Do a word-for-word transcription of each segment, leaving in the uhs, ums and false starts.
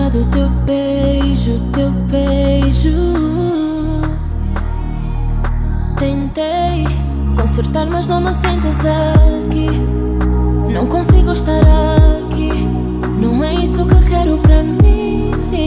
falta do teu beijo, teu beijo. Tentei consertar, mas não me sentes aqui. Não consigo estar aqui. Não é isso que quero pra mim.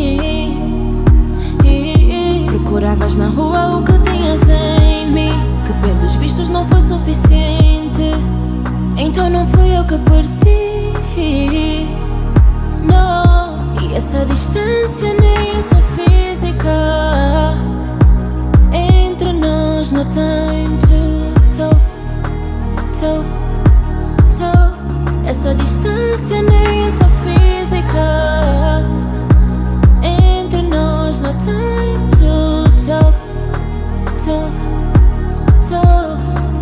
Procuravas na rua o que tinhas em mim, que pelos vistos não foi suficiente. Então não fui eu que perdi. Não, e essa distância nem essa física. Entre nós no time to talk, talk, talk. Essa distância nem essa física. Entre nós no time to talk, talk, talk.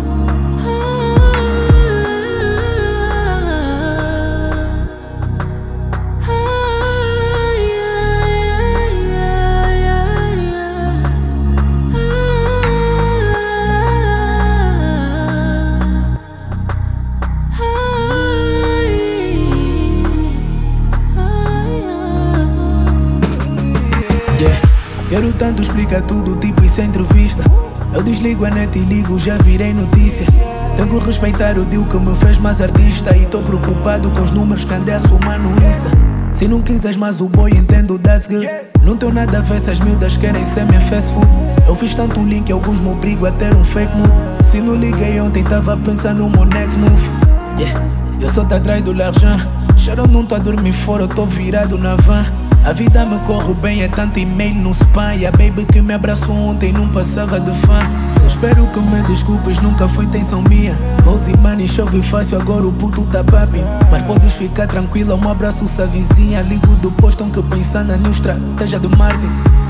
Quero tanto explicar tudo, tipo isso é entrevista. Eu desligo a net e ligo, já virei notícia. Tenho que respeitar o deal que me fez mais artista. E tô preocupado com os números que andei a somar no Insta. Se não quiseres mais o boy, entendo, that's good. Não tenho nada a ver se as miúdas querem ser minha fast food. Eu fiz tanto link, alguns me obrigo a ter um fake mood. Se não liguei ontem, tava pensando no meu next move. Yeah, eu só tô atrás do l'argent. Chorão, não tô a dormir fora, eu tô virado na van. A vida me corre bem, é tanto e-mail no spam. E a baby que me abraçou ontem não passava de fã. Só espero que me desculpes, nunca foi intenção minha. Rose money, chove fácil, agora o puto tá papi. Mas podes ficar tranquila, um abraço se a vizinha. Ligo do posto, que pensando na new estratégia do Martin.